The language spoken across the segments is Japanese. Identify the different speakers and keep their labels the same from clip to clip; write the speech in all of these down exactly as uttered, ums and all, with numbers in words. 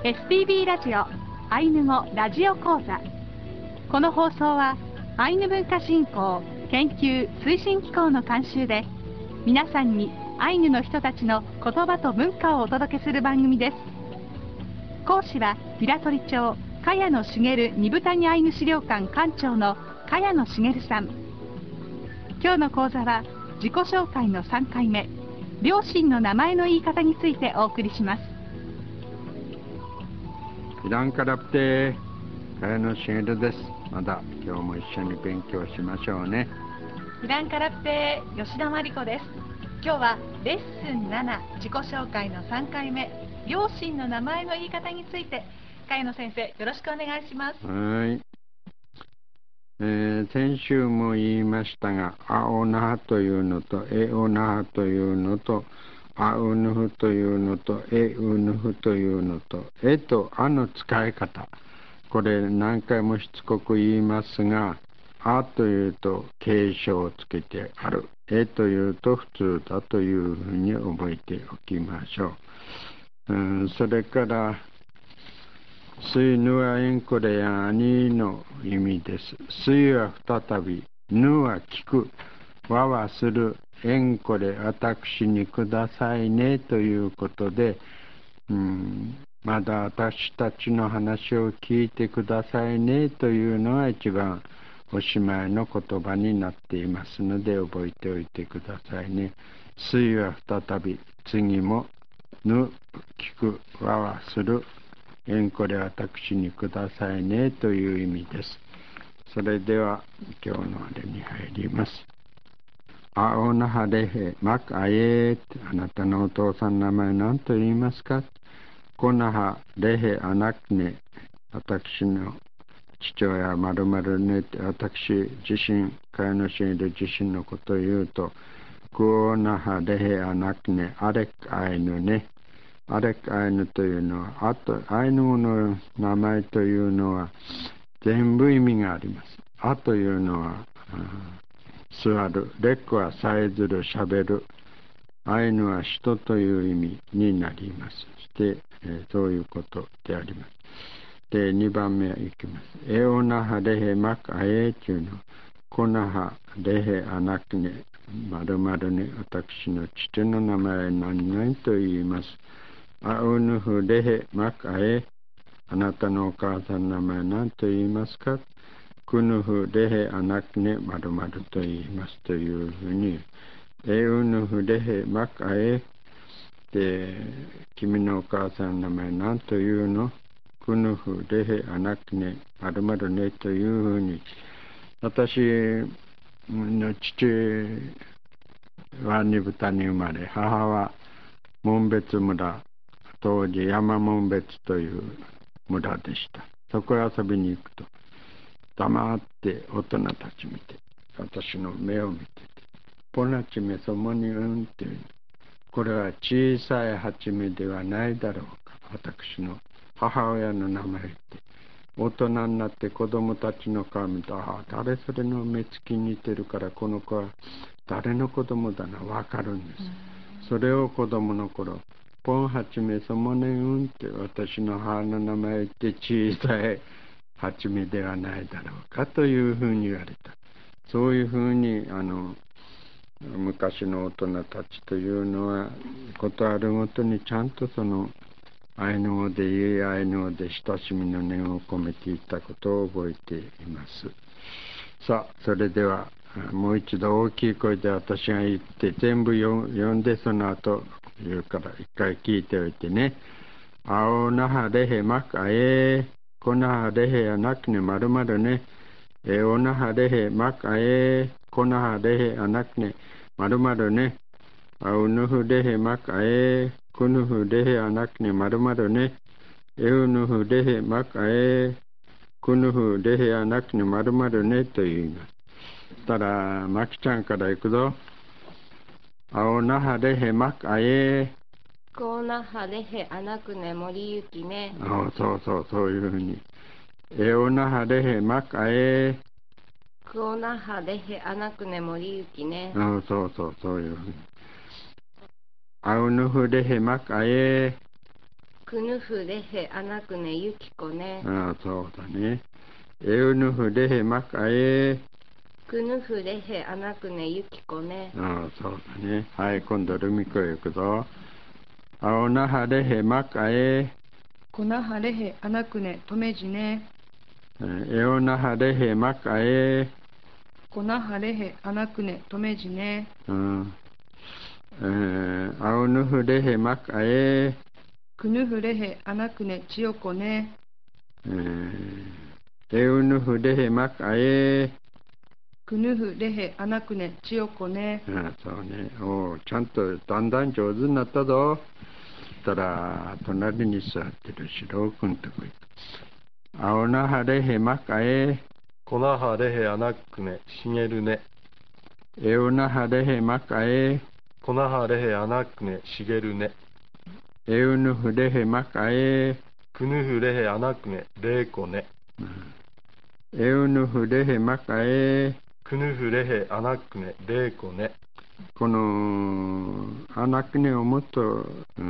Speaker 1: エスピービー ラジオアイヌ語ラジオ講座。この放送はアイヌ文化振興研究推進機構の監修で、皆さんにアイヌの人たちの言葉と文化をお届けする番組です。講師は平取町茅野茂二部谷アイヌ資料館館長の茅野茂さん。今日の講座は自己紹介のさんかいめ、両親の名前の言い方についてお送りします。
Speaker 2: イランカラプテ茅野茂です。まだ今日も一緒に勉強しましょうね。
Speaker 1: イランカラプテ吉田真理子です。今日はレッスンなな、自己紹介のさんかいめ、両親の名前の言い方について、茅野先生よろしくお願いします。
Speaker 2: はい、えー、先週も言いましたが、アオナハというのとエオナハというのとアウヌフというのとエウヌフというのとエとアの使い方、これ何回もしつこく言いますが、アというと敬称をつけてある、エというと普通だというふうに覚えておきましょう。うん、それからスイヌはエンコレやアニの意味です。スイは再び、ヌは聞く、ワはする、エンコレ私にくださいねということで、うん、まだ私たちの話を聞いてくださいねというのが一番おしまいの言葉になっていますので覚えておいてくださいね。スイは再び、次も、ヌ聞く、ワはする、エンコレ私にくださいねという意味です。それでは今日のあれに入ります。アオナハレヘマクアエー、あなたのお父さんの名前何と言いますか。コナハレヘアナクネ、私の父親まるまるね、私自身、茅野市にいる自身のことを言うと、クオナハレヘアナクネアレクアイヌね。アレクアイヌというのは、あとアイヌ語の名前というのは全部意味があります。アというのは座る、レクはさえずる、しゃべる、アイヌは人という意味になります。そして、えー、そういうことであります。で、にばんめいきます。エオナハレヘマクアエというのは、コナハレヘアナクネ、まるまるね、私の父の名前何々と言います。アウヌフレヘマクアエ、あなたのお母さんの名前何と言いますか。クヌフレヘアナクネまるまると言いますというふうに、エウヌフレヘマクアエで、君のお母さんの名前何というの。クヌフレヘアナクネまるまるねというふうに、私の父は二部谷生まれ、母は紋別村、当時山紋別という村でした。そこへ遊びに行くと黙って大人たち見て、私の目を見てて、ポナチメソモニウンっていう、これは小さいハチメではないだろうか。私の母親の名前って、大人になって子供たちの顔見て、ああ誰それの目つきに似てるから、この子は誰の子供だな分かるんです。それを子供の頃、ポンハチメソモネウンって私の母の名前って小さいハチメではないだろうかというふうに言われた。そういうふうにあの昔の大人たちというのはことあるごとにちゃんとそのアイヌ語で言い、アイヌ語で親しみの念を込めていたことを覚えています。さあ、それではもう一度大きい声で私が言って全部読んで、その後言うから一回聞いておいてね。アオナハレヘマクアエ、コナハレヘアナクネまるまるね。エオナハレヘマクアエ、コナハレヘアナクネまるまるね。アウヌフレヘマクアエ、クヌフレヘアナクネまるまるね。エウヌフレヘマクアエ、クヌフレヘアナクネまるまるねと言います。たら、マキちゃんから行くぞ。アオナハレヘマクアエ、
Speaker 3: コーナハレヘアナクネモリユキね。
Speaker 2: あ、そうそう、そういうふうに。エオナハレヘマクアエ、
Speaker 3: クオナハレヘアナクネモリユキね。
Speaker 2: あ、そうそう、そういうふうに。アウヌフレヘマクアエ、
Speaker 3: くぬふれへあなくねゆきこね。
Speaker 2: ああ、そうだね。えうぬふれへまかえ。
Speaker 3: くぬふれへあなくねゆきこね。
Speaker 2: ああ、そうだね。はい、今度ルミコ行くぞ。あおなはれへまかえ。
Speaker 4: こなはれへあなくねとめじね。
Speaker 2: えおなはれへまかえ。
Speaker 4: こなはれへあなくねとめじね。
Speaker 2: うん。えー、あおぬふれへまかえ。
Speaker 4: くぬふれへあなくねちよこね。
Speaker 2: えー、えうぬふれへまかえ。
Speaker 4: くぬふれへあなくねちよこね。
Speaker 2: ああ、そうね。おう、ちゃんとだんだん上手になったぞ。そしたら、隣に座ってる四郎君とこ行く。あおなはれへまかえ。
Speaker 5: こなはれへあなくねしげるね。
Speaker 2: えおなはれへまかえ。
Speaker 5: こなはれへあなくねしげるね。
Speaker 2: えうぬふれへまかえ。
Speaker 5: くぬふれへあなくねれいこね。
Speaker 2: えうぬふれへまかえ。
Speaker 5: くぬふれへあなくねれいこね。
Speaker 2: このあなくねをもっと、うん、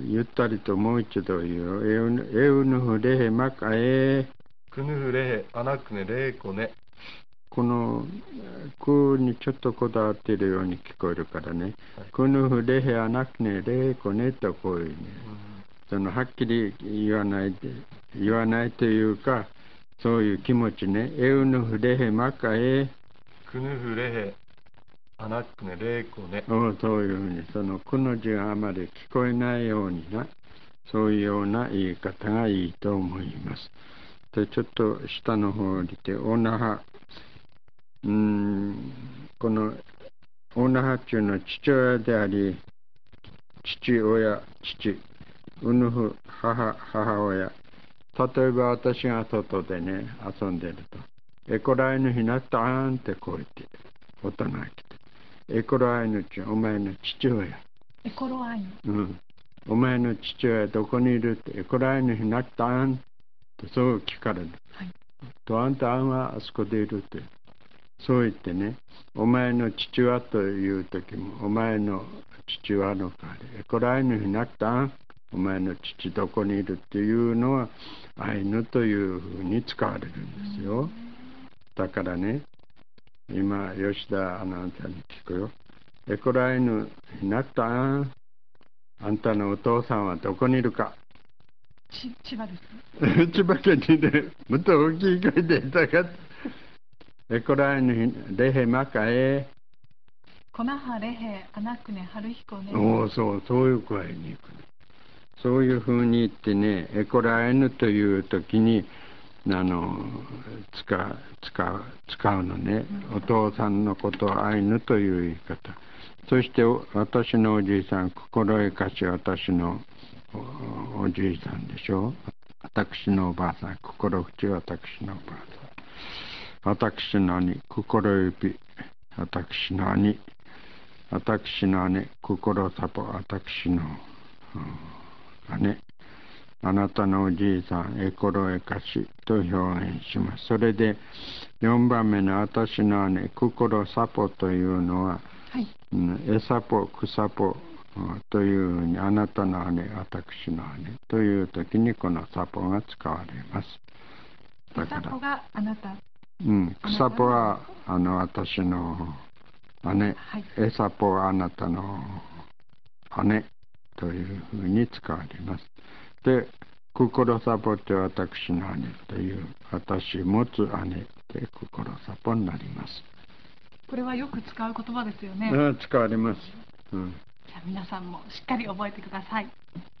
Speaker 2: ゆったりともう一度言うよ。えうぬえうぬふれへまかえ。
Speaker 5: くぬふれへあなくねれいこね。
Speaker 2: このくにちょっとこだわっているように聞こえるからね。くぬふれへあなくねれいこねとこういうね。そのはっきり言わないで言わないというか、そういう気持ちね。えうぬふれへまかえ。
Speaker 5: くぬふれへあなくねれいこね。
Speaker 2: おそういうふうに、そのくの字があまり聞こえないようにな、そういうような言い方がいいと思います。で、ちょっと下の方を降りて、おなは、うーん、このおなは中の父親であり、父親、父、うぬふ、母、母親。例えば私が外でね、遊んでると、えこらいの日なったーんってこう言って、大人が来て、えこらいのち、お前の父親。
Speaker 1: エコロアイヌ。
Speaker 2: うん。お前の父親どこにいるって、えこらいの日なったーんってそう聞かれる。
Speaker 1: はい。
Speaker 2: と、あんたあんはあそこでいるって。そう言ってね、お前の父はという時も、お前の父はの代わり、えこらいの日なったん、お前の父どこにいるっていうのは、アイヌというふうに使われるんですよ。だからね、今、吉田アナウンサーに聞くよ。えこらいの日なったん、あんたのお父さんはどこにいるか。
Speaker 1: ち千葉ですね。
Speaker 2: 千葉県にね、もっと大きい声で言ったか。えこらいの日、れへまかえ。
Speaker 1: こなはれへあなくねはるひこね。
Speaker 2: おお、そう、そういう声に行く。そういうふうに言ってね、えこらえぬというときに、あの、使う、使う、使うのね。お父さんのことをアイヌという言い方。そして私のおじいさん、心得かし私の お, おじいさんでしょ。私のおばあさん、心口私のおばあさん。私の兄、心指、私の兄。私の姉、心サポ、私の、うん、姉。あなたのおじいさん、エコロエカシと表現します。それでよんばんめの私の姉、心サポというのは、
Speaker 1: はい。
Speaker 2: うん、エサポ、クサポというふうに、あなたの姉、私の姉というときにこのサポが使われます。
Speaker 1: エサポがあなた。
Speaker 2: うん、クサポはあの私の姉、はい、エサポはあなたの姉というふうに使われます。で、心サポって私の姉という私持つ姉で心サポになります。
Speaker 1: これはよく使う言葉ですよね。
Speaker 2: うん、使われます。うん、
Speaker 1: じゃあ皆さんもしっかり覚えてください。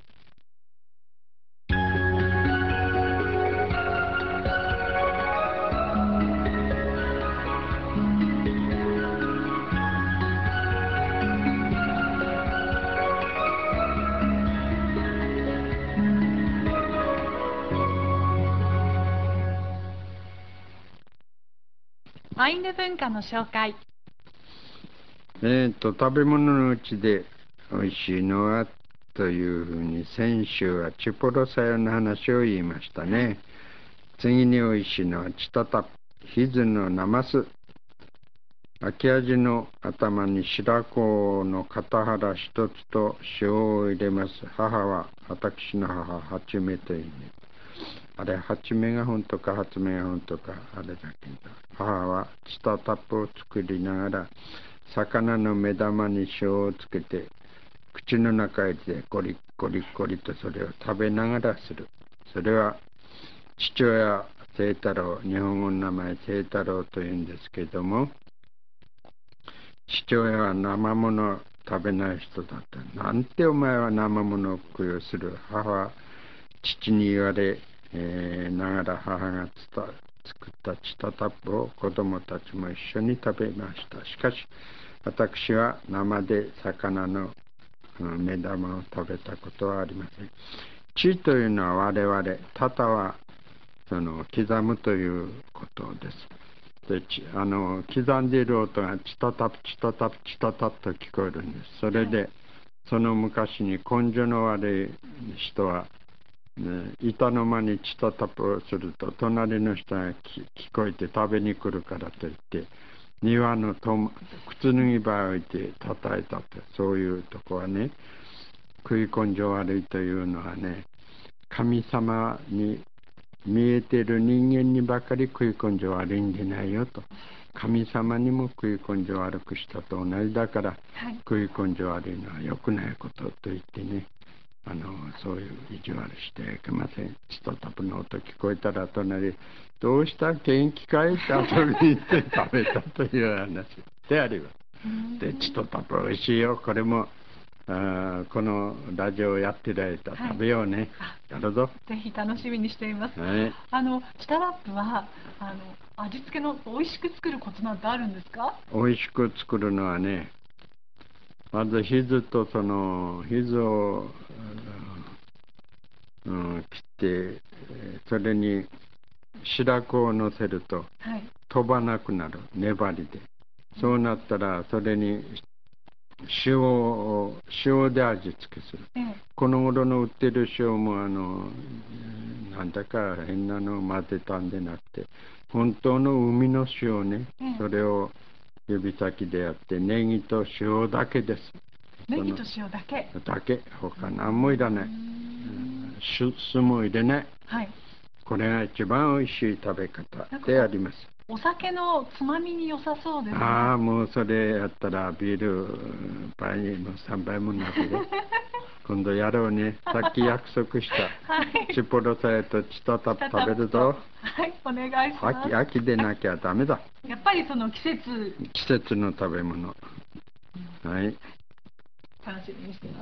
Speaker 1: アイヌ文化の紹介。
Speaker 2: えっと、食べ物のうちで美味しいのはというふうに先週はチポロサヨの話を言いましたね。次に美味しいのはチタタ、ヒズのナマス。 秋味の頭に白子の片腹一つと塩を入れます。母は、私の母、八目というね。あれ、八目が本当か、八目が本当か、あれだけど、母はチタタップを作りながら、魚の目玉に塩をつけて、口の中へ入れてゴリッゴリッゴリとそれを食べながらする。それは、父親清太郎、日本語の名前清太郎というんですけれども、父親は生ものを食べない人だった。なんてお前は生ものを供養する。母は父に言われ、えー、ながら母が作ったチタタップを子供たちも一緒に食べました。しかし、私は生で魚の目玉を食べたことはありません。チというのは我々、タタはその刻むということです。であの刻んでいる音がチタタプチタタプチタタプと聞こえるんです。それで、はい、その昔に根性の悪い人は、ね、板の間にチタタプをすると隣の人が聞こえて食べに来るからといって庭のと靴脱ぎ場を置いて叩いたと、そういうとこはね、食い根性悪いというのはね、神様に見えている人間にばかり食い根性悪いんでないよと。神様にも食い根性悪くしたと同じだから、はい、食い根性悪いのは良くないことと言ってね、あのそういう意地悪してはいけません。チタタプの音聞こえたら隣、どうした元気かいって遊びに行って食べたという話であります。で、チタタプおいしいよ。これもあこのラジオをやってる間、はい、食べようね。やるぞ。
Speaker 1: ぜひ楽しみにしています。
Speaker 2: はい、
Speaker 1: あのチタタップはあの味付けの美味しく作るコツなんてあるんですか？
Speaker 2: 美味しく作るのはね、まずひずとそのひずを、うん、切って、それに白子をのせると、はい、飛ばなくなる、粘りで。そうなったらそれに塩を塩で味付けする、ええ、この頃の売ってる塩もあのなんだか変なのを混ぜたんでなくて、本当の海の塩ね、ええ、それを指先でやって、ネギと塩だけです。
Speaker 1: ネギと塩だけ
Speaker 2: だけ、他何もいらない。酢も入れない、はい、これが一番おいしい食べ方であります。
Speaker 1: お酒のつまみに良さそうですね。
Speaker 2: ああ、もうそれやったらビール倍もさんばいもなるよ。今度やろうね。さっき約束した。はい、チポロサヤとチタタプ食べるぞ。
Speaker 1: はい、お願いします。
Speaker 2: 秋、秋でなきゃダメだ。
Speaker 1: やっぱりその季節。
Speaker 2: 季節の食べ物。うん、はい。
Speaker 1: 楽しみにしてます。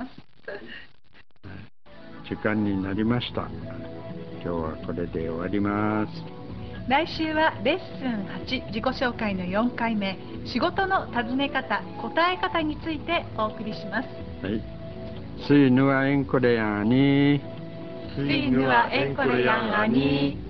Speaker 2: 時間になりました。今日はこれで終わります。
Speaker 1: 来週はレッスンはち、自己紹介のよんかいめ、仕事の尋ね方、答え方についてお送りします。
Speaker 2: はい。スイヌはエンコレヤーに。
Speaker 3: スイヌはエンコレヤーに。